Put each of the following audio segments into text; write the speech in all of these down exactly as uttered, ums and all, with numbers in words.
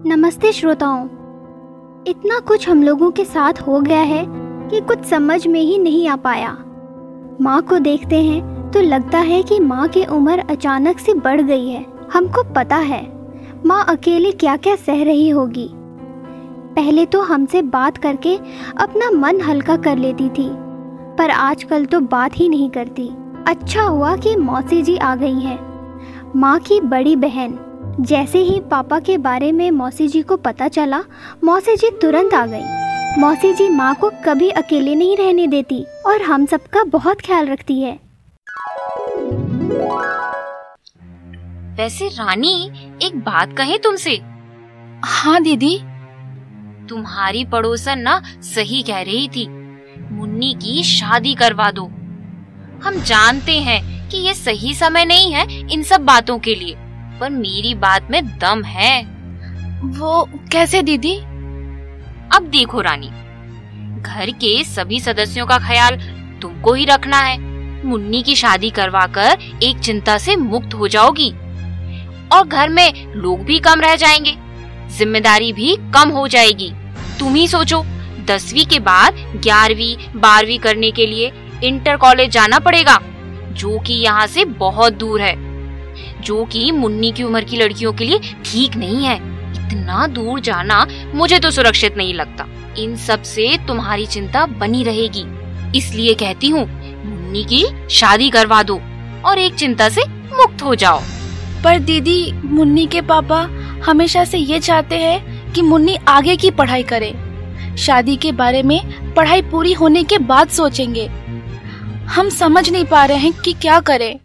नमस्ते श्रोताओं। इतना कुछ हम लोगों के साथ हो गया है कि कुछ समझ में ही नहीं आ पाया। माँ को देखते हैं तो लगता है कि माँ की उम्र अचानक से बढ़ गई है। हमको पता है माँ अकेले क्या क्या सह रही होगी। पहले तो हमसे बात करके अपना मन हल्का कर लेती थी, पर आजकल तो बात ही नहीं करती। अच्छा हुआ कि मौसी जी आ गई हैं, माँ की बड़ी बहन। जैसे ही पापा के बारे में मौसी जी को पता चला, मौसी जी तुरंत आ गई। मौसी जी माँ को कभी अकेले नहीं रहने देती और हम सबका बहुत ख्याल रखती है। वैसे रानी, एक बात कहे तुमसे। हाँ दीदी। तुम्हारी पड़ोसन ना सही कह रही थी, मुन्नी की शादी करवा दो। हम जानते हैं कि ये सही समय नहीं है इन सब बातों के लिए, पर मेरी बात में दम है। वो कैसे दीदी? अब देखो रानी, घर के सभी सदस्यों का ख्याल तुमको ही रखना है। मुन्नी की शादी करवाकर एक चिंता से मुक्त हो जाओगी और घर में लोग भी कम रह जाएंगे, जिम्मेदारी भी कम हो जाएगी। तुम ही सोचो, दसवीं के बाद ग्यारहवीं बारहवीं करने के लिए इंटर कॉलेज जाना पड़ेगा, जो कि यहाँ से बहुत दूर है, जो कि मुन्नी की उम्र की लड़कियों के लिए ठीक नहीं है। इतना दूर जाना मुझे तो सुरक्षित नहीं लगता। इन सब से तुम्हारी चिंता बनी रहेगी, इसलिए कहती हूँ मुन्नी की शादी करवा दो और एक चिंता से मुक्त हो जाओ। पर दीदी, मुन्नी के पापा हमेशा से ये चाहते हैं कि मुन्नी आगे की पढ़ाई करे। शादी के बारे में पढ़ाई पूरी होने के बाद सोचेंगे। हम समझ नहीं पा रहे हैं कि क्या करें।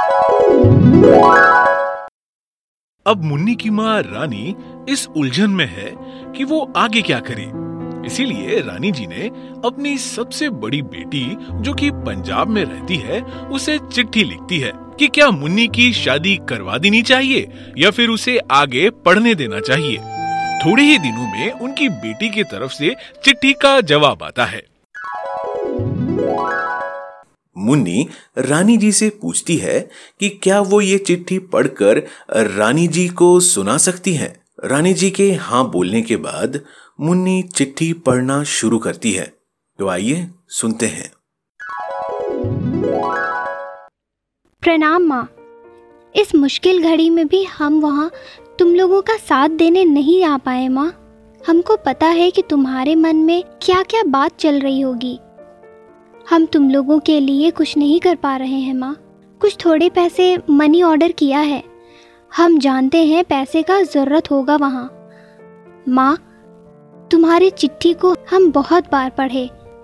अब मुन्नी की माँ रानी इस उलझन में है कि वो आगे क्या करे। इसीलिए रानी जी ने अपनी सबसे बड़ी बेटी, जो कि पंजाब में रहती है, उसे चिट्ठी लिखती है कि क्या मुन्नी की शादी करवा देनी चाहिए या फिर उसे आगे पढ़ने देना चाहिए। थोड़े ही दिनों में उनकी बेटी की तरफ से चिट्ठी का जवाब आता है। मुन्नी रानी जी से पूछती है कि क्या वो ये चिट्ठी पढ़कर रानी जी को सुना सकती हैं। रानी जी के हाँ बोलने के बाद मुन्नी चिट्ठी पढ़ना शुरू करती है। तो आइए सुनते हैं। प्रणाम माँ। इस मुश्किल घड़ी में भी हम वहाँ तुम लोगों का साथ देने नहीं आ पाए माँ। हमको पता है कि तुम्हारे मन में क्या क्या बात चल रही होगी। हम तुम लोगों के लिए कुछ नहीं कर पा रहे हैं माँ। कुछ थोड़े पैसे मनी ऑर्डर किया है। हम जानते हैं पैसे का ज़रूरत होगा वहाँ। माँ, तुम्हारी चिट्ठी को हम बहुत बार पढ़े,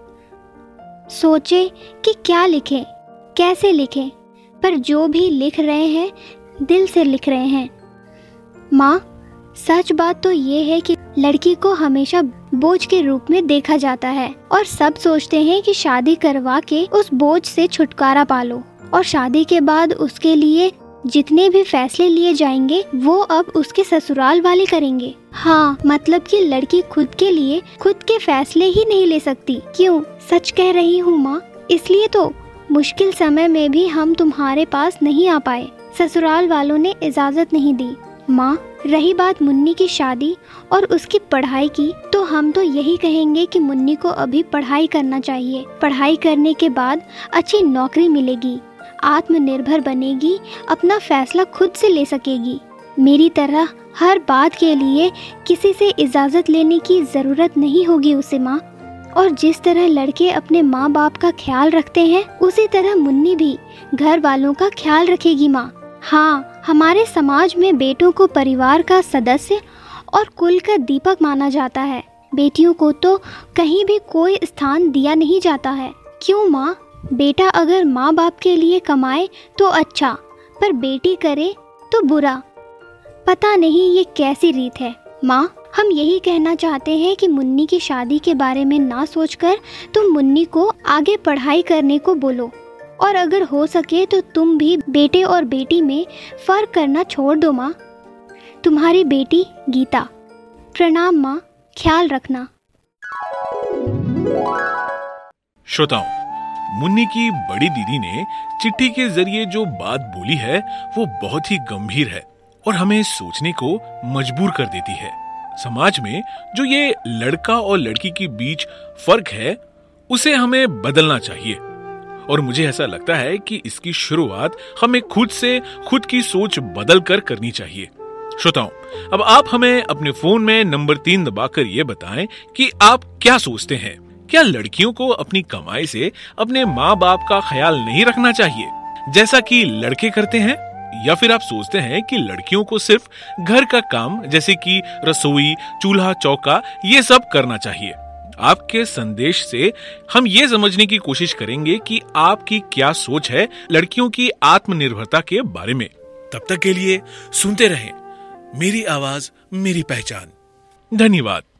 सोचे कि क्या लिखें, कैसे लिखें, पर जो भी लिख रहे हैं दिल से लिख रहे हैं। माँ, सच बात तो ये है कि लड़की को हमेशा बोझ के रूप में देखा जाता है और सब सोचते हैं कि शादी करवा के उस बोझ से छुटकारा पालो, और शादी के बाद उसके लिए जितने भी फैसले लिए जाएंगे वो अब उसके ससुराल वाले करेंगे। हाँ, मतलब कि लड़की खुद के लिए खुद के फैसले ही नहीं ले सकती। क्यों? सच कह रही हूँ माँ। इसलिए तो मुश्किल समय में भी हम तुम्हारे पास नहीं आ पाए, ससुराल वालों ने इजाज़त नहीं दी। माँ, रही बात मुन्नी की शादी और उसकी पढ़ाई की, तो हम तो यही कहेंगे कि मुन्नी को अभी पढ़ाई करना चाहिए। पढ़ाई करने के बाद अच्छी नौकरी मिलेगी, आत्मनिर्भर बनेगी, अपना फैसला खुद से ले सकेगी। मेरी तरह हर बात के लिए किसी से इजाज़त लेने की ज़रूरत नहीं होगी उसे माँ। और जिस तरह लड़के अपने माँ बाप का ख्याल रखते हैं, उसी तरह मुन्नी भी घर वालों का ख्याल रखेगी माँ। हाँ, हमारे समाज में बेटों को परिवार का सदस्य और कुल का दीपक माना जाता है। बेटियों को तो कहीं भी कोई स्थान दिया नहीं जाता है। क्यों माँ? बेटा अगर माँ बाप के लिए कमाए तो अच्छा, पर बेटी करे तो बुरा। पता नहीं ये कैसी रीत है। माँ, हम यही कहना चाहते हैं कि मुन्नी की शादी के बारे में ना सोचकर तुम मुन्नी को आगे पढ़ाई करने को बोलो, और अगर हो सके तो तुम भी बेटे और बेटी में फर्क करना छोड़ दो माँ। तुम्हारी बेटी गीता। प्रणाम माँ, ख्याल रखना। श्रोताओं, मुन्नी की बड़ी दीदी ने चिट्ठी के जरिए जो बात बोली है वो बहुत ही गंभीर है और हमें सोचने को मजबूर कर देती है। समाज में जो ये लड़का और लड़की के बीच फर्क है उसे हमें बदलना चाहिए। और मुझे ऐसा लगता है कि इसकी शुरुआत हमें खुद से खुद की सोच बदल कर करनी चाहिए। श्रोताओं, अब आप हमें अपने फोन में नंबर तीन दबाकर ये बताएं कि आप क्या सोचते हैं। क्या लड़कियों को अपनी कमाई से अपने माँ बाप का ख्याल नहीं रखना चाहिए जैसा कि लड़के करते हैं, या फिर आप सोचते हैं कि लड़कियों को सिर्फ घर का काम जैसे कि रसोई, चूल्हा चौका ये सब करना चाहिए? आपके संदेश से हम ये समझने की कोशिश करेंगे कि आपकी क्या सोच है लड़कियों की आत्मनिर्भरता के बारे में। तब तक के लिए सुनते रहें मेरी आवाज मेरी पहचान। धन्यवाद।